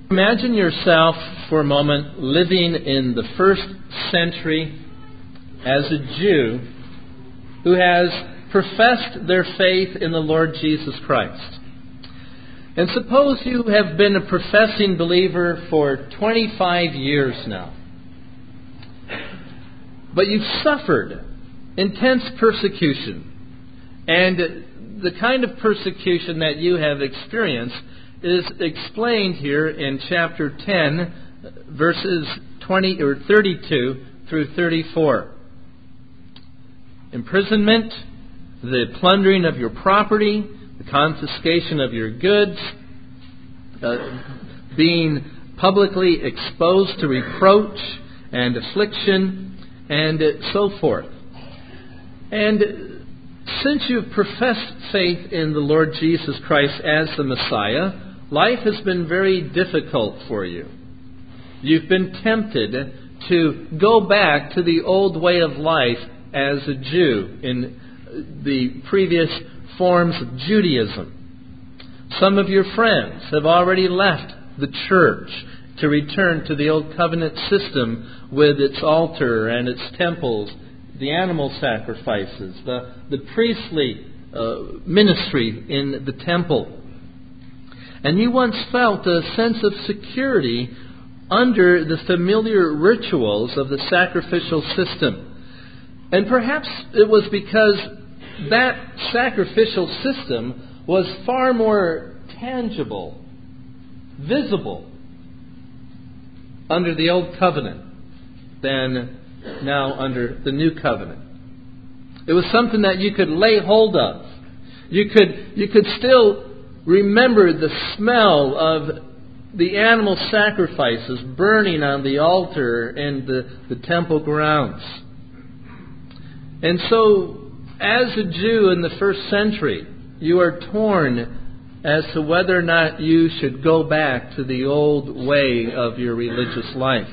Imagine yourself for a moment living in the first century as a Jew who has professed their faith in the Lord Jesus Christ. And suppose you have been a professing believer for 25 years now. But you've suffered intense persecution. And the kind of persecution that you have experienced is explained here in chapter 10, verses 32 through 34. Imprisonment, the plundering of your property, the confiscation of your goods, being publicly exposed to reproach and affliction, and so forth. And since you've professed faith in the Lord Jesus Christ as the Messiah, life has been very difficult for you. You've been tempted to go back to the old way of life as a Jew in the previous forms of Judaism. Some of your friends have already left the church to return to the old covenant system with its altar and its temples, the animal sacrifices, the priestly ministry in the temple. And you once felt a sense of security under the familiar rituals of the sacrificial system. And perhaps it was because that sacrificial system was far more tangible, visible under the old covenant than now under the new covenant. It was something that you could lay hold of. You could still remember the smell of the animal sacrifices burning on the altar and the temple grounds. And so, as a Jew in the first century, you are torn as to whether or not you should go back to the old way of your religious life.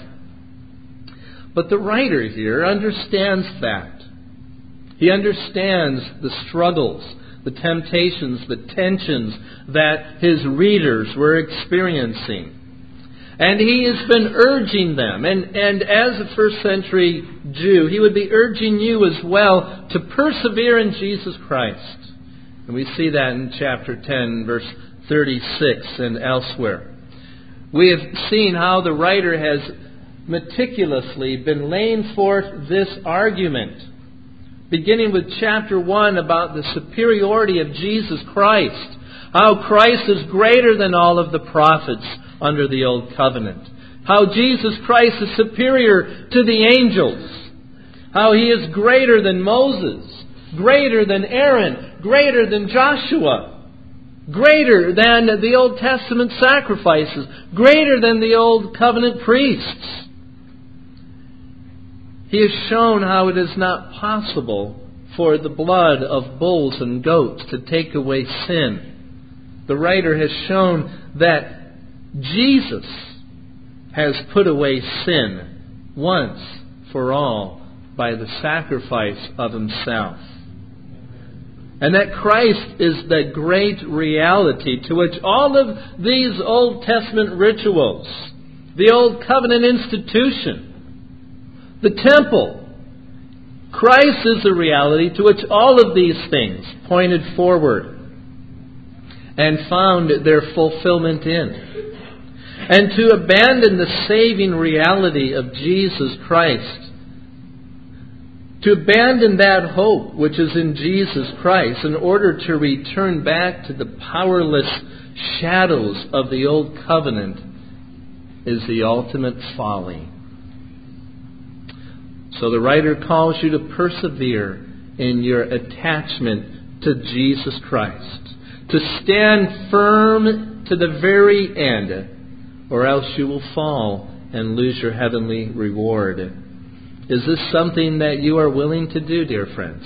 But the writer here understands that. He understands the struggles, the temptations, the tensions that his readers were experiencing. And he has been urging them. And as a first century Jew, he would be urging you as well to persevere in Jesus Christ. And we see that in chapter 10, verse 36 and elsewhere. We have seen how the writer has meticulously been laying forth this argument, beginning with chapter 1 about the superiority of Jesus Christ, how Christ is greater than all of the prophets under the Old Covenant, how Jesus Christ is superior to the angels, how He is greater than Moses, greater than Aaron, greater than Joshua, greater than the Old Testament sacrifices, greater than the Old Covenant priests. He has shown how it is not possible for the blood of bulls and goats to take away sin. The writer has shown that Jesus has put away sin once for all by the sacrifice of Himself. And that Christ is the great reality to which all of these Old Testament rituals, the Old Covenant institution, the temple, Christ is the reality to which all of these things pointed forward and found their fulfillment in. And to abandon the saving reality of Jesus Christ, to abandon that hope which is in Jesus Christ in order to return back to the powerless shadows of the Old Covenant, is the ultimate folly. So the writer calls you to persevere in your attachment to Jesus Christ, to stand firm to the very end, or else you will fall and lose your heavenly reward. Is this something that you are willing to do, dear friends?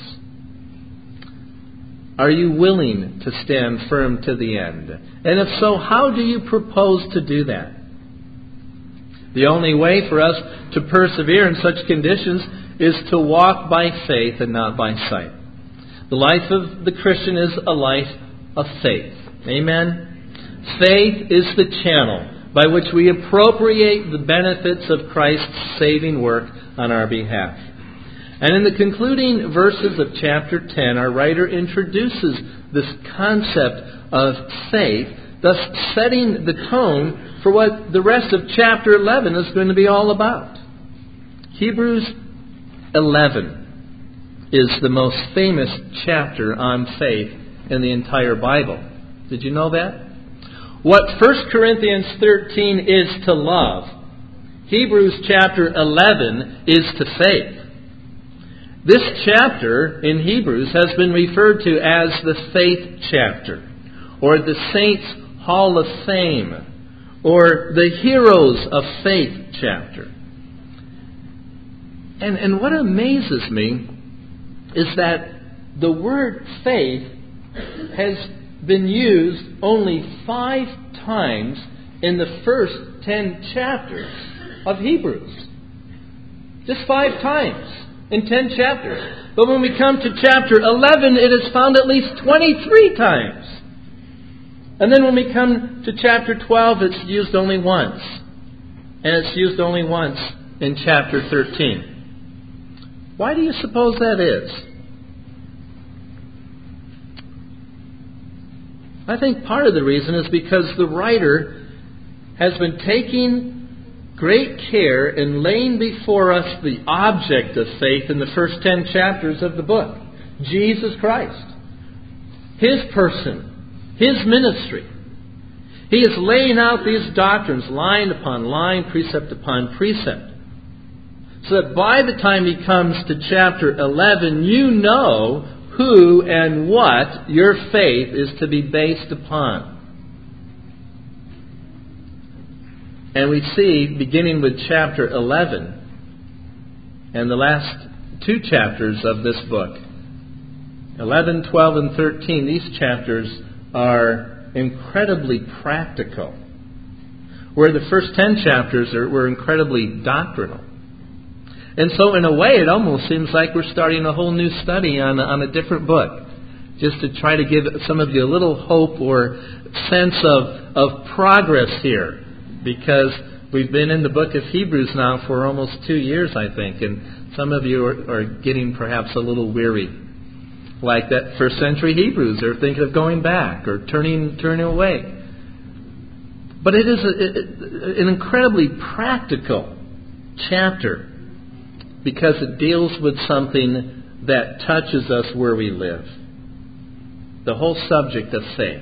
Are you willing to stand firm to the end? And if so, how do you propose to do that? The only way for us to persevere in such conditions is to walk by faith and not by sight. The life of the Christian is a life of faith. Amen? Faith is the channel by which we appropriate the benefits of Christ's saving work on our behalf. And in the concluding verses of chapter 10, our writer introduces this concept of faith, thus setting the tone for what the rest of chapter 11 is going to be all about. Hebrews 11 is the most famous chapter on faith in the entire Bible. Did you know that? What 1 Corinthians 13 is to love, Hebrews chapter 11 is to faith. This chapter in Hebrews has been referred to as the faith chapter, or the Saints' Hall of Fame, or the Heroes of Faith chapter. And what amazes me is that the word faith has been used only 5 times in the first 10 chapters of Hebrews. Just 5 times in 10 chapters. But when we come to chapter 11, it is found at least 23 times. And then when we come to chapter 12, it's used only once. And it's used only once in chapter 13. Why do you suppose that is? I think part of the reason is because the writer has been taking great care in laying before us the object of faith in the first 10 chapters of the book. Jesus Christ. His person. His ministry. He is laying out these doctrines line upon line, precept upon precept. So that by the time he comes to chapter 11, you know who and what your faith is to be based upon. And we see, beginning with chapter 11, and the last 2 chapters of this book, 11, 12, and 13, these chapters are incredibly practical, where the first 10 chapters were incredibly doctrinal. And so in a way it almost seems like we're starting a whole new study on a different book, just to try to give some of you a little hope or sense of progress here, because we've been in the book of Hebrews now for almost 2 years, I think, and some of you are getting perhaps a little weary. Like that first century Hebrews are thinking of going back or turning away. But it is an incredibly practical chapter, because it deals with something that touches us where we live. The whole subject of faith.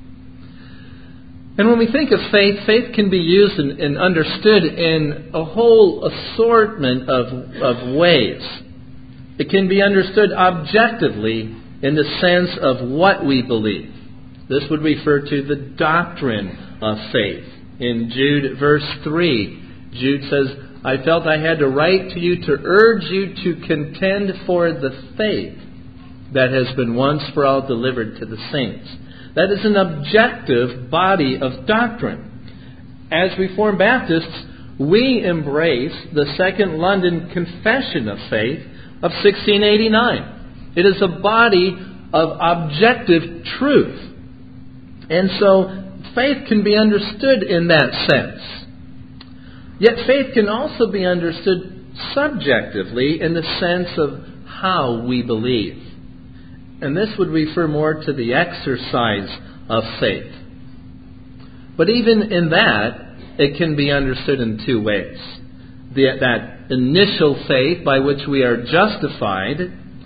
And when we think of faith, faith can be used and understood in a whole assortment of ways. It can be understood objectively in the sense of what we believe. This would refer to the doctrine of faith. In Jude verse 3, Jude says, I felt I had to write to you to urge you to contend for the faith that has been once for all delivered to the saints. That is an objective body of doctrine. As Reformed Baptists, we embrace the Second London Confession of Faith of 1689. It is a body of objective truth. And so faith can be understood in that sense. Yet faith can also be understood subjectively in the sense of how we believe. And this would refer more to the exercise of faith. But even in that, it can be understood in 2 ways. That initial faith by which we are justified,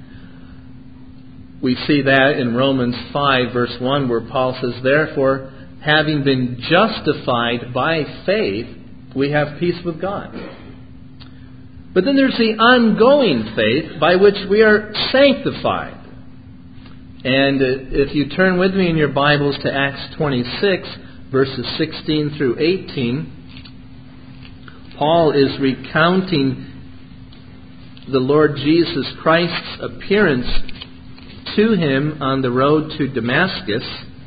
we see that in Romans 5 verse 1, where Paul says, therefore, having been justified by faith, we have peace with God. But then there's the ongoing faith by which we are sanctified. And if you turn with me in your Bibles to Acts 26, verses 16 through 18, Paul is recounting the Lord Jesus Christ's appearance to him on the road to Damascus.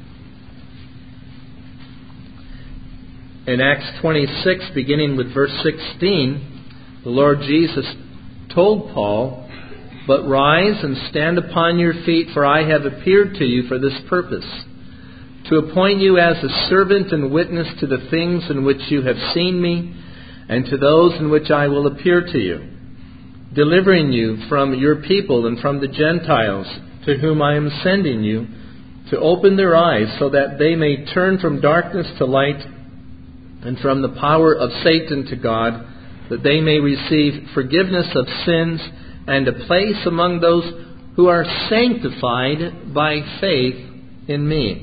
In Acts 26, beginning with verse 16, the Lord Jesus told Paul, but rise and stand upon your feet, for I have appeared to you for this purpose, to appoint you as a servant and witness to the things in which you have seen me, and to those in which I will appear to you, delivering you from your people and from the Gentiles, to whom I am sending you, to open their eyes so that they may turn from darkness to light and from the power of Satan to God, that they may receive forgiveness of sins and a place among those who are sanctified by faith in me.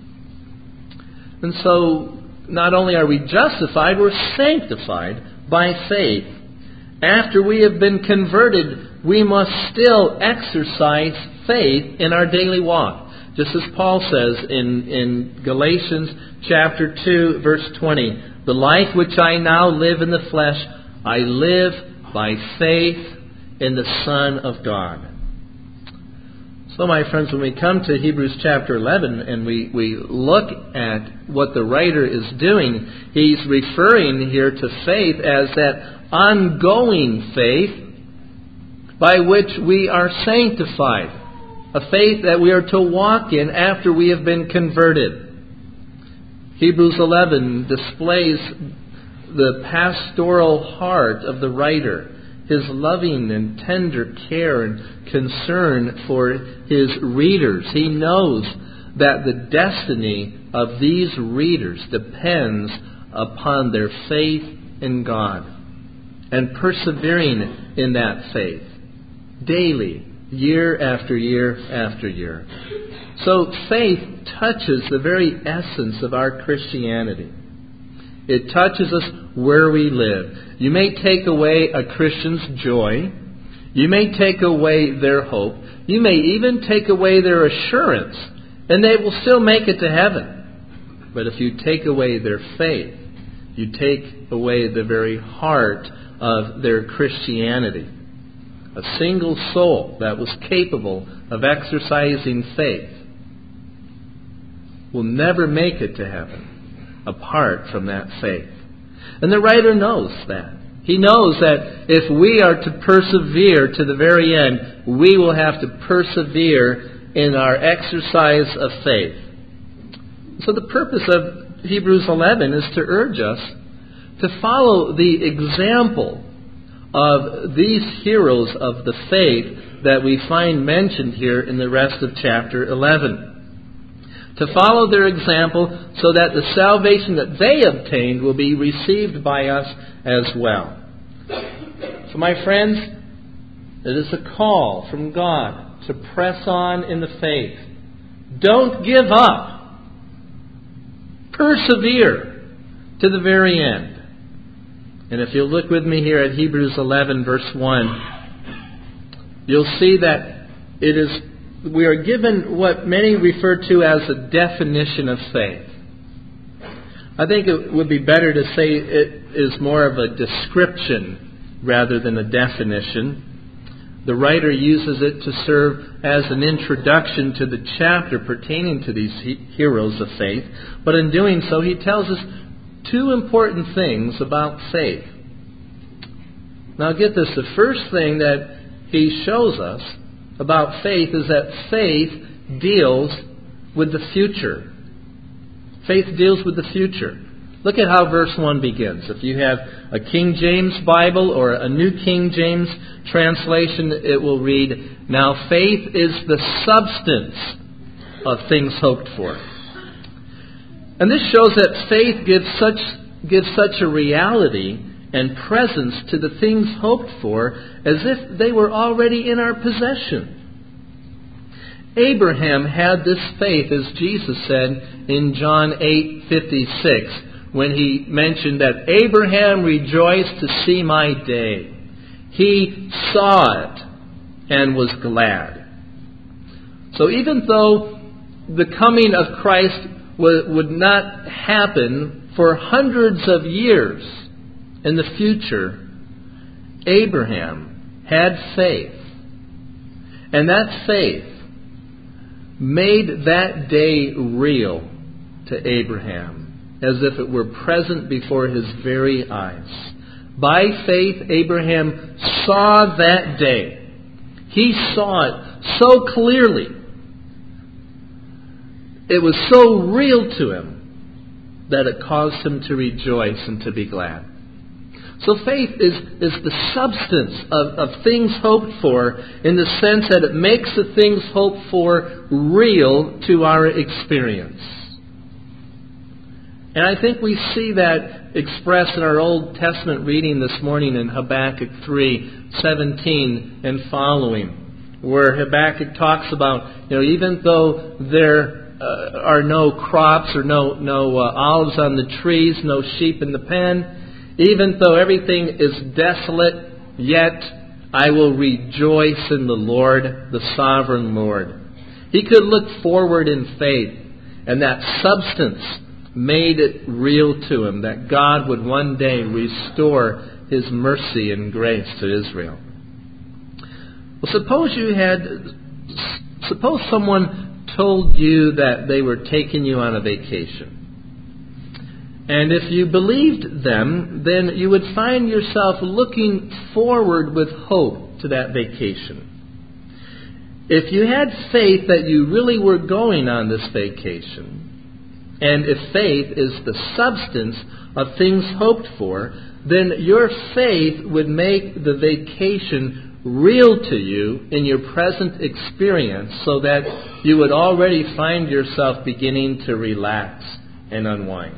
And so, not only are we justified, we're sanctified by faith. After we have been converted, we must still exercise faith in our daily walk. Just as Paul says in Galatians chapter 2, verse 20, the life which I now live in the flesh, I live by faith in the Son of God. So, my friends, when we come to Hebrews chapter 11 and we look at what the writer is doing, he's referring here to faith as that ongoing faith by which we are sanctified. A faith that we are to walk in after we have been converted. Hebrews 11 displays the pastoral heart of the writer, his loving and tender care and concern for his readers. He knows that the destiny of these readers depends upon their faith in God and persevering in that faith daily, year after year after year. So faith touches the very essence of our Christianity. It touches us where we live. You may take away a Christian's joy. You may take away their hope. You may even take away their assurance, and they will still make it to heaven. But if you take away their faith, you take away the very heart of their Christianity. A single soul that was capable of exercising faith will never make it to heaven apart from that faith. And the writer knows that. He knows that if we are to persevere to the very end, we will have to persevere in our exercise of faith. So the purpose of Hebrews 11 is to urge us to follow the example of these heroes of the faith that we find mentioned here in the rest of chapter 11. To follow their example so that the salvation that they obtained will be received by us as well. So my friends, it is a call from God to press on in the faith. Don't give up. Persevere to the very end. And if you'll look with me here at Hebrews 11 verse 1, you'll see that we are given what many refer to as a definition of faith. I think it would be better to say it is more of a description rather than a definition. The writer uses it to serve as an introduction to the chapter pertaining to these heroes of faith. But in doing so, he tells us two important things about faith. Now get this, the first thing that he shows us about faith is that faith deals with the future. Faith deals with the future. Look at how verse 1 begins. If you have a King James Bible or a New King James translation, it will read, "Now faith is the substance of things hoped for." And this shows that faith gives such a reality and presence to the things hoped for as if they were already in our possession. Abraham had this faith, as Jesus said in John 8:56, when he mentioned that Abraham rejoiced to see my day. He saw it and was glad. So even though the coming of Christ would not happen for hundreds of years in the future, Abraham had faith. And that faith made that day real to Abraham, as if it were present before his very eyes. By faith, Abraham saw that day. He saw it so clearly it was so real to him that it caused him to rejoice and to be glad. So faith is the substance of things hoped for, in the sense that it makes the things hoped for real to our experience. And I think we see that expressed in our Old Testament reading this morning in Habakkuk 3:17 and following, where Habakkuk talks about, even though there are no crops or no olives on the trees, no sheep in the pen, even though everything is desolate, yet I will rejoice in the Lord, the sovereign Lord. He could look forward in faith, and that substance made it real to him that God would one day restore His mercy and grace to Israel. Well, suppose someone told you that they were taking you on a vacation. And if you believed them, then you would find yourself looking forward with hope to that vacation. If you had faith that you really were going on this vacation, and if faith is the substance of things hoped for, then your faith would make the vacation real to you in your present experience, so that you would already find yourself beginning to relax and unwind.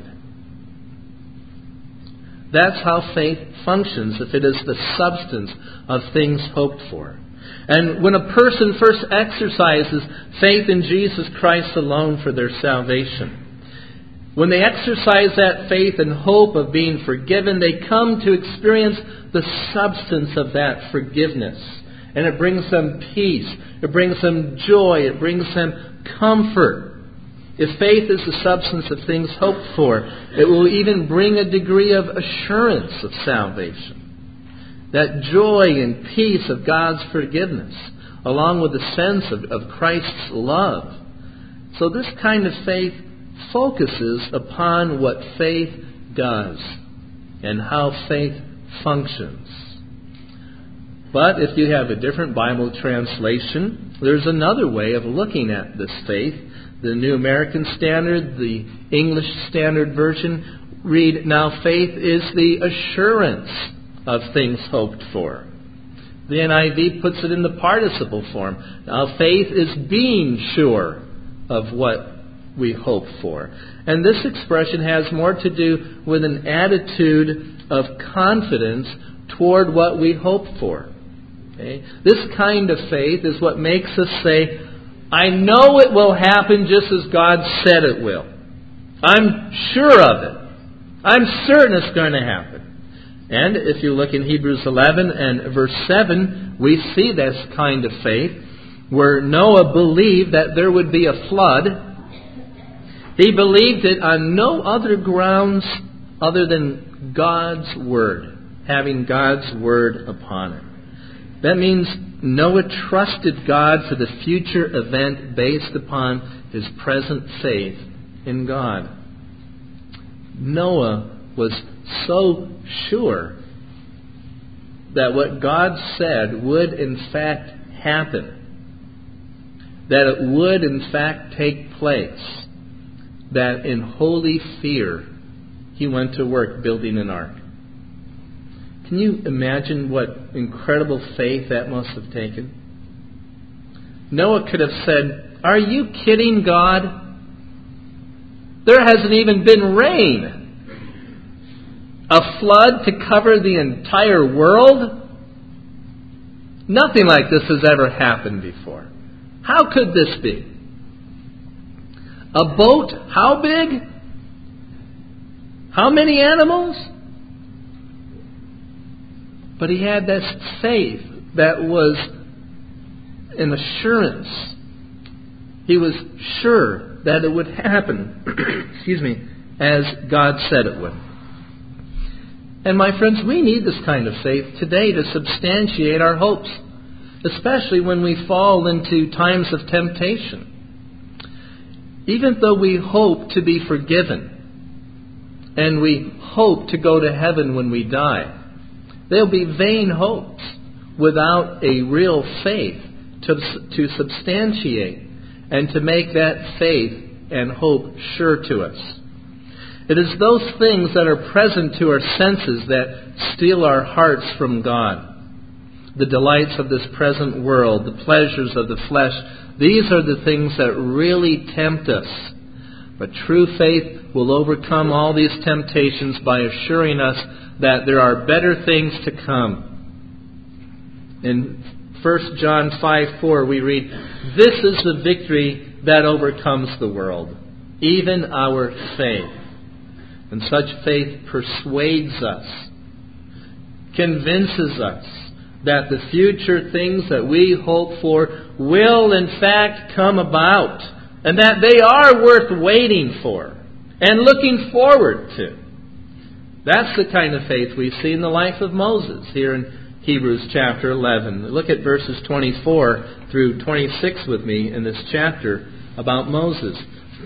That's how faith functions, if it is the substance of things hoped for. And when a person first exercises faith in Jesus Christ alone for their salvation, when they exercise that faith and hope of being forgiven, they come to experience the substance of that forgiveness. And it brings them peace. It brings them joy. It brings them comfort. If faith is the substance of things hoped for, it will even bring a degree of assurance of salvation. That joy and peace of God's forgiveness, along with the sense of Christ's love. So this kind of faith focuses upon what faith does and how faith functions. But if you have a different Bible translation, there's another way of looking at this faith. The New American Standard, the English Standard Version read, "Now faith is the assurance of things hoped for." The NIV puts it in the participle form. Now faith is being sure of what we hope for. And this expression has more to do with an attitude of confidence toward what we hope for. Okay? This kind of faith is what makes us say, I know it will happen just as God said it will. I'm sure of it. I'm certain it's going to happen. And if you look in Hebrews 11 and verse 7, we see this kind of faith where Noah believed that there would be a flood. He believed it on no other grounds other than God's Word, having God's Word upon it. That means Noah trusted God for the future event based upon his present faith in God. Noah was so sure that what God said would in fact happen, that it would in fact take place, that in holy fear he went to work building an ark. Can you imagine what incredible faith that must have taken? Noah could have said, "Are you kidding, God? There hasn't even been rain. A flood to cover the entire world? Nothing like this has ever happened before. How could this be? A boat, how big? How many animals?" But he had this faith that was an assurance. He was sure that it would happen, as God said it would. And my friends, we need this kind of faith today to substantiate our hopes, especially when we fall into times of temptation. Even though we hope to be forgiven and we hope to go to heaven when we die, they'll be vain hopes without a real faith to substantiate and to make that faith and hope sure to us. It is those things that are present to our senses that steal our hearts from God. The delights of this present world, the pleasures of the flesh, these are the things that really tempt us. But true faith will overcome all these temptations by assuring us that there are better things to come. In 1 John 5:4 we read, "This is the victory that overcomes the world, even our faith." And such faith persuades us, convinces us that the future things that we hope for will in fact come about, and that they are worth waiting for and looking forward to. That's the kind of faith we see in the life of Moses here in Hebrews chapter 11. Look at verses 24 through 26 with me in this chapter about Moses.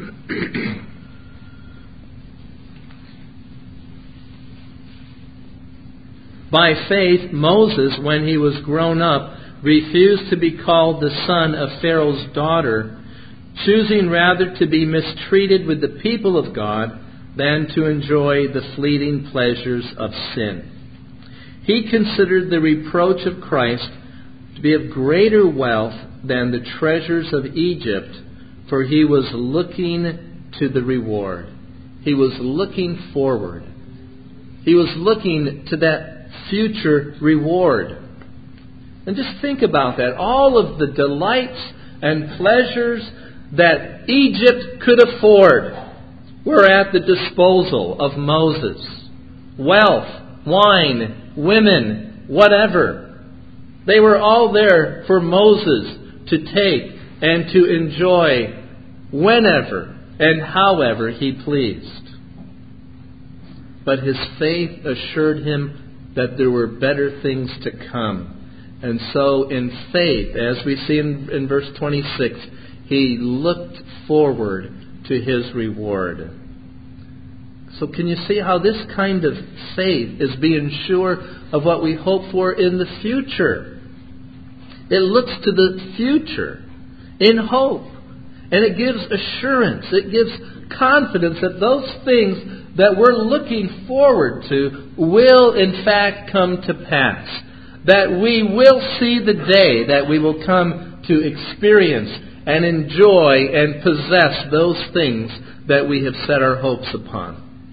By faith, Moses, when he was grown up, refused to be called the son of Pharaoh's daughter, choosing rather to be mistreated with the people of God than to enjoy the fleeting pleasures of sin. He considered the reproach of Christ to be of greater wealth than the treasures of Egypt, for he was looking to the reward. He was looking forward. He was looking to that future reward. And just think about that. All of the delights and pleasures that Egypt could afford were at the disposal of Moses. Wealth, wine, women, whatever. They were all there for Moses to take and to enjoy whenever and however he pleased. But his faith assured him that there were better things to come. And so in faith, as we see in verse 26, he looked forward to his reward. So can you see how this kind of faith is being sure of what we hope for in the future? It looks to the future in hope. And it gives assurance. It gives confidence that those things that we're looking forward to will in fact come to pass. That we will see the day that we will come to experience and enjoy and possess those things that we have set our hopes upon.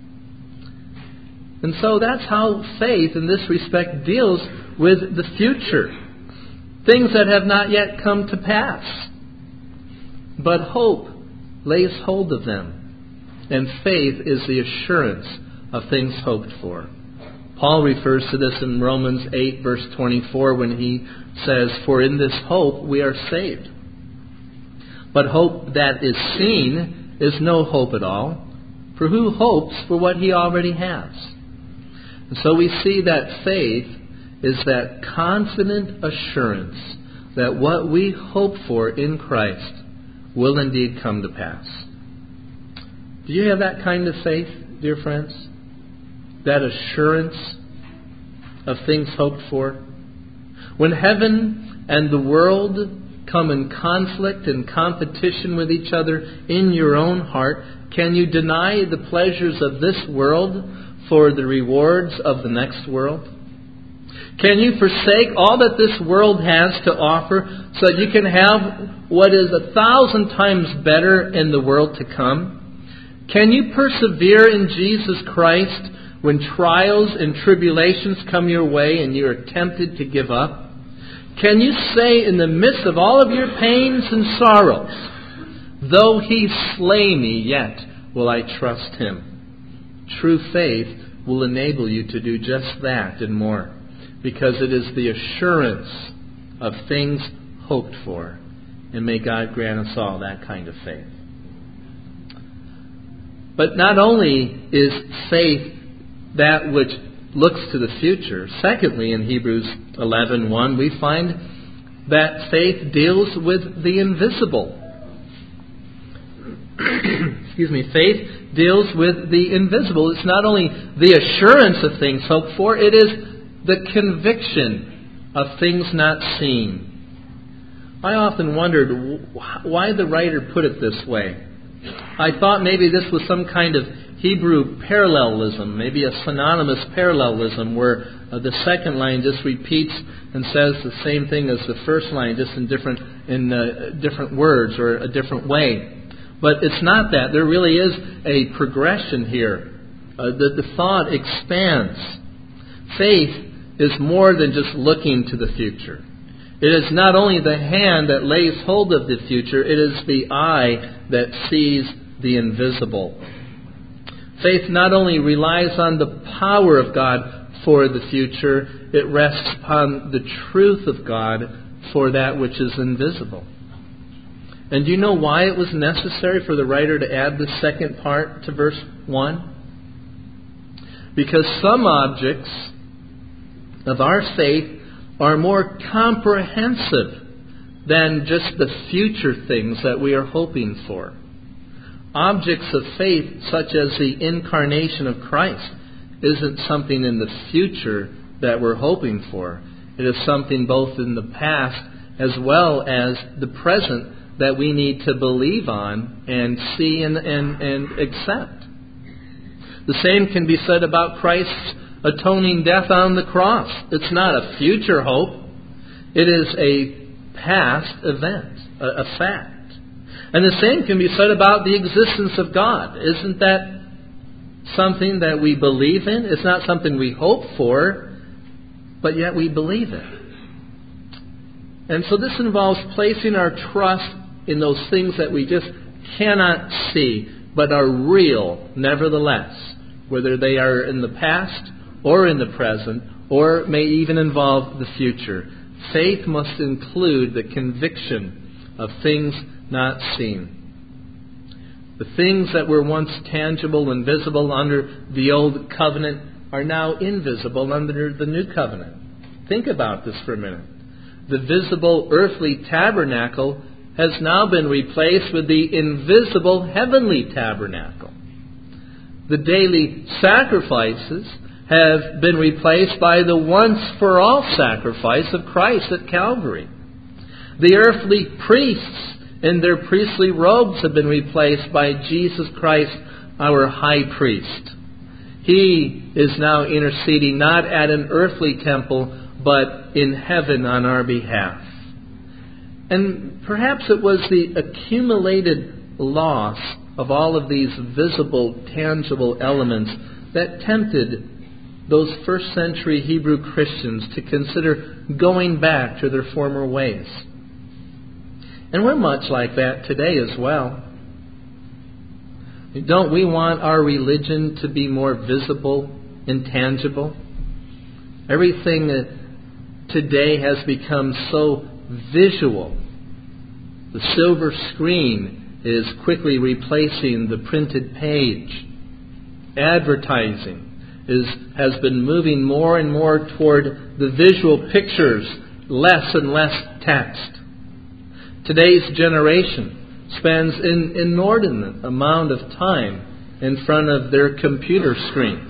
And so that's how faith in this respect deals with the future. Things that have not yet come to pass. But hope lays hold of them. And faith is the assurance of things hoped for. Paul refers to this in Romans 8 verse 24 when he says, "For in this hope we are saved." But hope that is seen is no hope at all. For who hopes for what he already has? And so we see that faith is that confident assurance that what we hope for in Christ will indeed come to pass. Do you have that kind of faith, dear friends? That assurance of things hoped for? When heaven and the world come in conflict and competition with each other in your own heart, can you deny the pleasures of this world for the rewards of the next world? Can you forsake all that this world has to offer so that you can have what is 1,000 times better in the world to come? Can you persevere in Jesus Christ when trials and tribulations come your way and you are tempted to give up? Can you say in the midst of all of your pains and sorrows, "Though he slay me, yet will I trust him"? True faith will enable you to do just that and more, because it is the assurance of things hoped for. And may God grant us all that kind of faith. But not only is faith that which looks to the future. Secondly, in Hebrews 11:1, we find that faith deals with the invisible. Faith deals with the invisible. It's not only the assurance of things hoped for, it is the conviction of things not seen. I often wondered why the writer put it this way. I thought maybe this was some kind of Hebrew parallelism, maybe a synonymous parallelism where the second line just repeats and says the same thing as the first line, just in different words or a different way. But it's not that. There really is a progression here. The thought expands. Faith is more than just looking to the future. It is not only the hand that lays hold of the future, it is the eye that sees the invisible. Faith not only relies on the power of God for the future, it rests upon the truth of God for that which is invisible. And do you know why it was necessary for the writer to add the second part to verse 1? Because some objects of our faith are more comprehensive than just the future things that we are hoping for. Objects of faith, such as the incarnation of Christ, isn't something in the future that we're hoping for. It is something both in the past as well as the present that we need to believe on and see and accept. The same can be said about Christ's atoning death on the cross. It's not a future hope. It is a past event, a fact. And the same can be said about the existence of God. Isn't that something that we believe in? It's not something we hope for, but yet we believe it. And so this involves placing our trust in those things that we just cannot see, but are real nevertheless, whether they are in the past or in the present, or may even involve the future. Faith must include the conviction of things not seen. The things that were once tangible and visible under the old covenant are now invisible under the new covenant. Think about this for a minute. The visible earthly tabernacle has now been replaced with the invisible heavenly tabernacle. The daily sacrifices have been replaced by the once-for-all sacrifice of Christ at Calvary. The earthly priests in their priestly robes have been replaced by Jesus Christ, our high priest. He is now interceding not at an earthly temple, but in heaven on our behalf. And perhaps it was the accumulated loss of all of these visible, tangible elements that tempted those first century Hebrew Christians to consider going back to their former ways. And we're much like that today as well. Don't we want our religion to be more visible and tangible? Everything today has become so visual. The silver screen is quickly replacing the printed page. Advertising has been moving more and more toward the visual pictures, less and less text. Today's generation spends an inordinate amount of time in front of their computer screens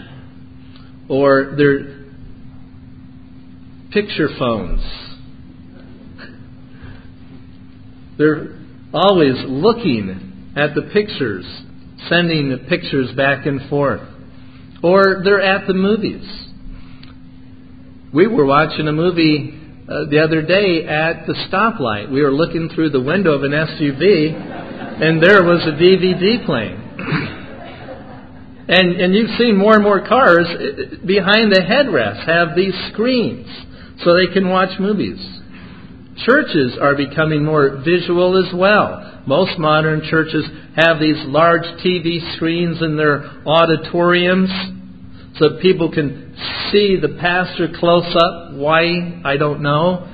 or their picture phones. They're always looking at the pictures, sending the pictures back and forth. Or they're at the movies. We were watching a movie the other day at the stoplight. We were looking through the window of an SUV, and there was a DVD playing. And you've seen more and more cars behind the headrest have these screens so they can watch movies. Churches are becoming more visual as well. Most modern churches have these large TV screens in their auditoriums so that people can see the pastor close up. Why? I don't know.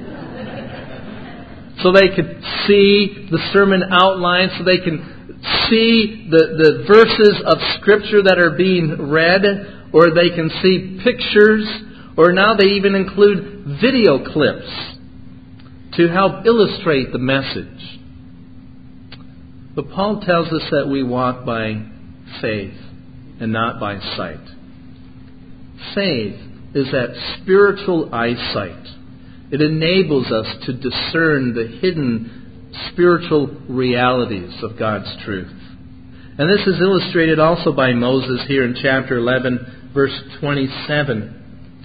So they can see the sermon outline, so they can see the verses of Scripture that are being read, or they can see pictures, or now they even include video clips to help illustrate the message. But Paul tells us that we walk by faith and not by sight. Faith is that spiritual eyesight. It enables us to discern the hidden spiritual realities of God's truth. And this is illustrated also by Moses here in chapter 11, verse 27.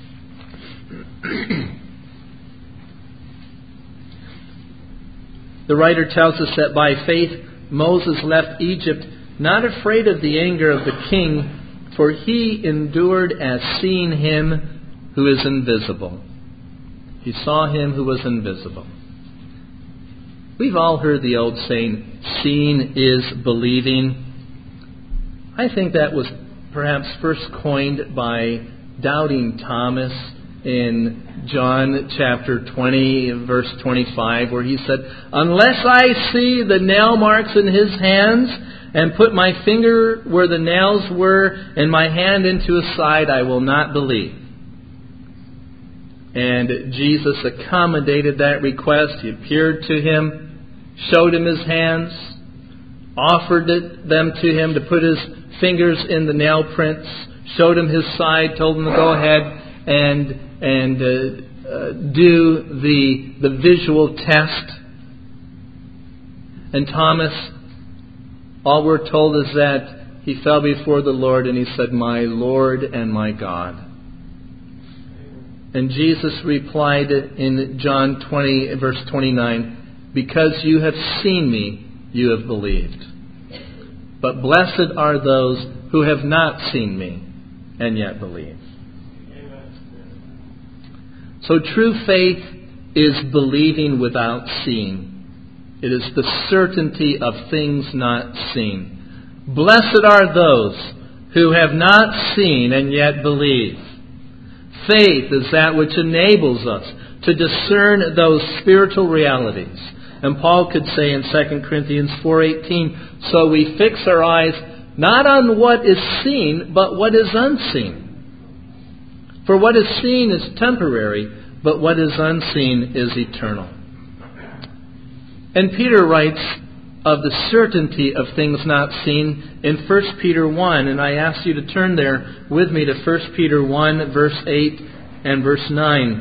The writer tells us that by faith Moses left Egypt, not afraid of the anger of the king, for he endured as seeing him who is invisible. He saw him who was invisible. We've all heard the old saying, seeing is believing. I think that was perhaps first coined by doubting Thomas in John chapter 20, verse 25, where he said, unless I see the nail marks in his hands and put my finger where the nails were and my hand into his side, I will not believe. And Jesus accommodated that request. He appeared to him, showed him his hands, offered them to him to put his fingers in the nail prints, showed him his side, told him to go ahead and do the visual test. And Thomas, all we're told is that he fell before the Lord and he said, my Lord and my God. And Jesus replied in John 20, verse 29, because you have seen me, you have believed. But blessed are those who have not seen me and yet believe. So true faith is believing without seeing. It is the certainty of things not seen. Blessed are those who have not seen and yet believe. Faith is that which enables us to discern those spiritual realities. And Paul could say in 2 Corinthians 4:18, so we fix our eyes not on what is seen, but what is unseen. For what is seen is temporary, but what is unseen is eternal. And Peter writes of the certainty of things not seen in 1 Peter 1. And I ask you to turn there with me to 1 Peter 1, verse 8 and verse 9.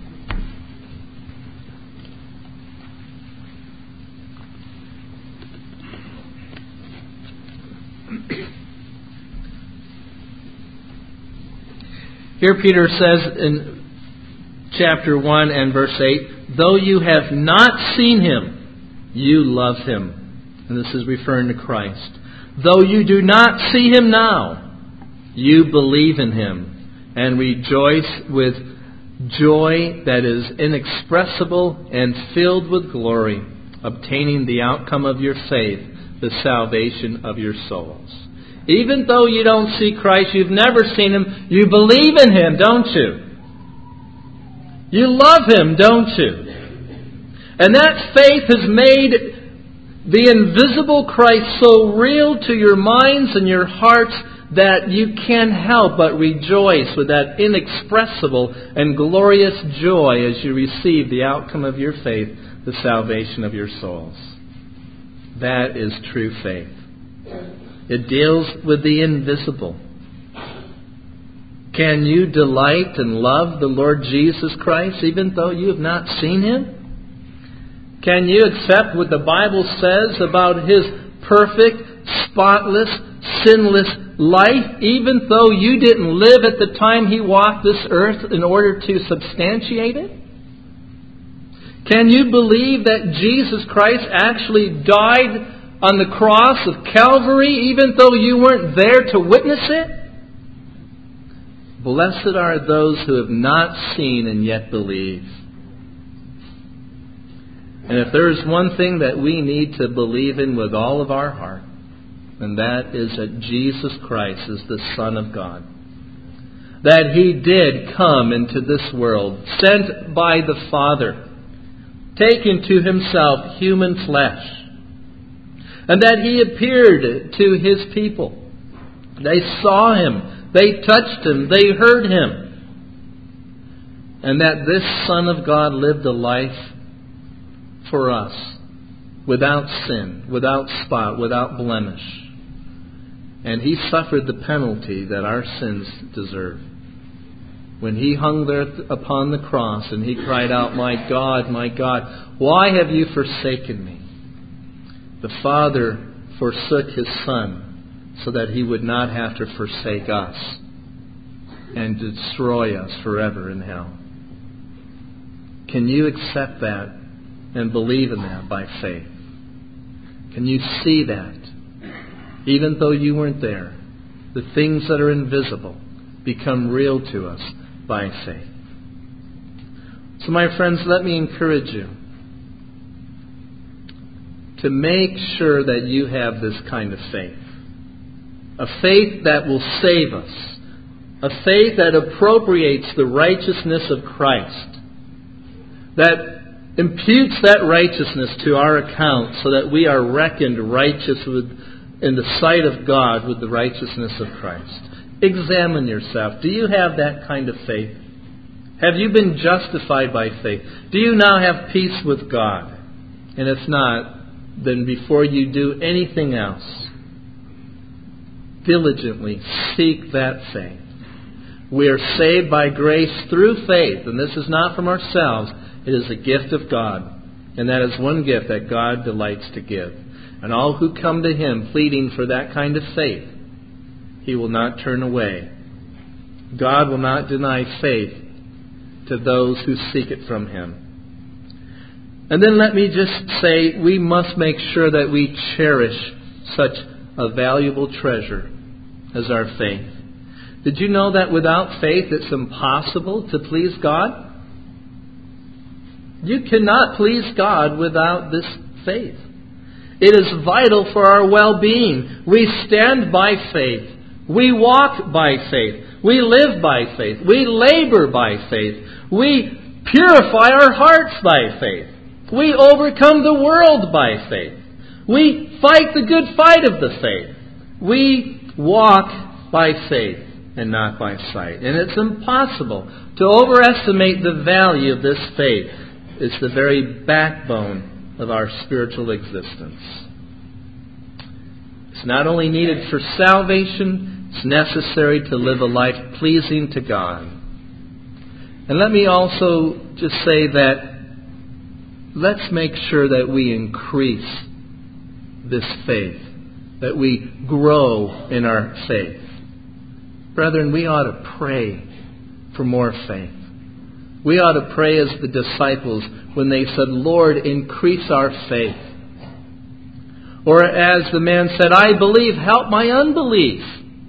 Here Peter says in chapter 1 and verse 8, though you have not seen him, you love him. And this is referring to Christ. Though you do not see him now, you believe in him and rejoice with joy that is inexpressible and filled with glory, obtaining the outcome of your faith, the salvation of your souls. Even though you don't see Christ, you've never seen him, you believe in him, don't you? You love him, don't you? And that faith has made the invisible Christ so real to your minds and your hearts that you can't help but rejoice with that inexpressible and glorious joy as you receive the outcome of your faith, the salvation of your souls. That is true faith. It deals with the invisible. Can you delight and love the Lord Jesus Christ even though you have not seen him? Can you accept what the Bible says about his perfect, spotless, sinless life even though you didn't live at the time he walked this earth in order to substantiate it? Can you believe that Jesus Christ actually died on the cross of Calvary even though you weren't there to witness it? Blessed are those who have not seen and yet believe. And if there is one thing that we need to believe in with all of our heart, and that is that Jesus Christ is the Son of God. That he did come into this world, sent by the Father, taking to himself human flesh. And that he appeared to his people. They saw him. They touched him. They heard him. And that this Son of God lived a life for us without sin, without spot, without blemish. And he suffered the penalty that our sins deserve. When he hung there upon the cross and he cried out, my God, why have you forsaken me? The Father forsook His Son so that He would not have to forsake us and destroy us forever in hell. Can you accept that and believe in that by faith? Can you see that? Even though you weren't there, the things that are invisible become real to us by faith. So my friends, let me encourage you to make sure that you have this kind of faith. A faith that will save us. A faith that appropriates the righteousness of Christ. That imputes that righteousness to our account so that we are reckoned righteous in the sight of God with the righteousness of Christ. Examine yourself. Do you have that kind of faith? Have you been justified by faith? Do you now have peace with God? And if not, then before you do anything else, diligently seek that faith. We are saved by grace through faith, and this is not from ourselves. It is a gift of God, and that is one gift that God delights to give. And all who come to Him pleading for that kind of faith, He will not turn away. God will not deny faith to those who seek it from Him. And then let me just say, we must make sure that we cherish such a valuable treasure as our faith. Did you know that without faith it's impossible to please God? You cannot please God without this faith. It is vital for our well-being. We stand by faith. We walk by faith. We live by faith. We labor by faith. We purify our hearts by faith. We overcome the world by faith. We fight the good fight of the faith. We walk by faith and not by sight. And it's impossible to overestimate the value of this faith. It's the very backbone of our spiritual existence. It's not only needed for salvation, it's necessary to live a life pleasing to God. And let me also just say that let's make sure that we increase this faith, that we grow in our faith. Brethren, we ought to pray for more faith. We ought to pray as the disciples when they said, Lord, increase our faith. Or as the man said, I believe, help my unbelief.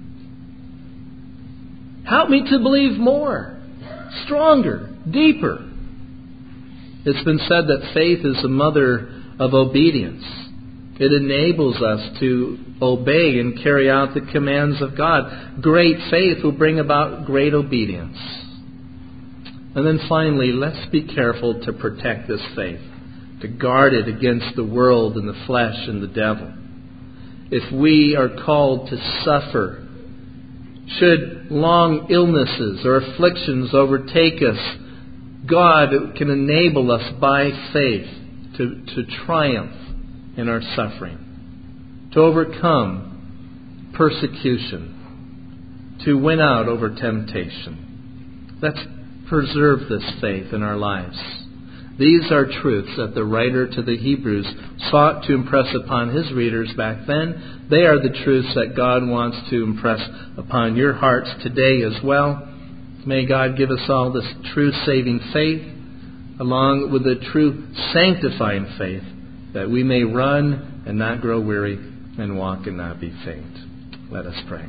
Help me to believe more, stronger, deeper. It's been said that faith is the mother of obedience. It enables us to obey and carry out the commands of God. Great faith will bring about great obedience. And then finally, let's be careful to protect this faith, to guard it against the world and the flesh and the devil. If we are called to suffer, should long illnesses or afflictions overtake us, God can enable us by faith to triumph in our suffering, to overcome persecution, to win out over temptation. Let's preserve this faith in our lives. These are truths that the writer to the Hebrews sought to impress upon his readers back then. They are the truths that God wants to impress upon your hearts today as well. May God give us all this true saving faith, along with the true sanctifying faith, that we may run and not grow weary and walk and not be faint. Let us pray.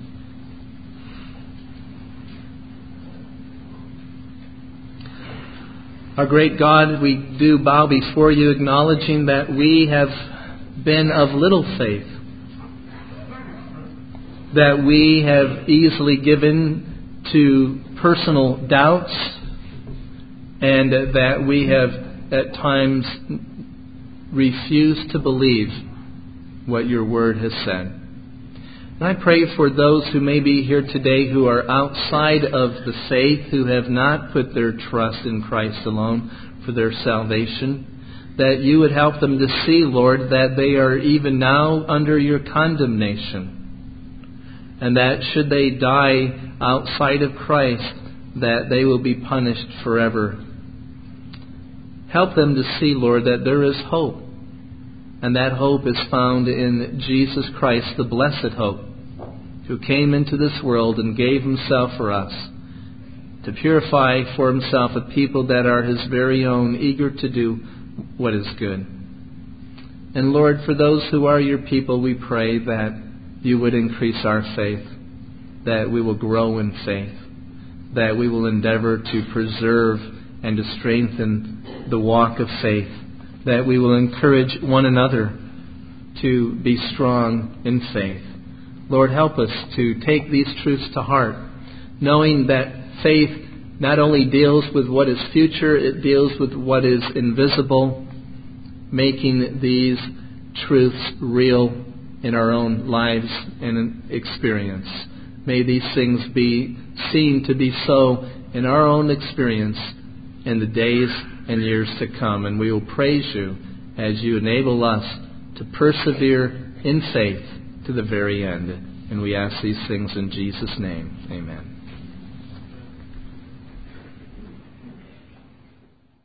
Our great God, we do bow before you, acknowledging that we have been of little faith, that we have easily given to personal doubts, and that we have at times refused to believe what your word has said. And I pray for those who may be here today who are outside of the faith, who have not put their trust in Christ alone for their salvation, that you would help them to see, Lord, that they are even now under your condemnation, and that should they die outside of Christ, that they will be punished forever. Help them to see, Lord, that there is hope, And that hope is found in Jesus Christ, the blessed hope, who came into this world and gave himself for us, to purify for himself a people that are his very own, eager to do what is good. And Lord, for those who are your people, we pray that you would increase our faith, that we will grow in faith, that we will endeavor to preserve and to strengthen the walk of faith, that we will encourage one another to be strong in faith. Lord, help us to take these truths to heart, knowing that faith not only deals with what is future, it deals with what is invisible, making these truths real in our own lives and experience. May these things be seen to be so in our own experience in the days and years to come. And we will praise you as you enable us to persevere in faith to the very end. And we ask these things in Jesus' name. Amen.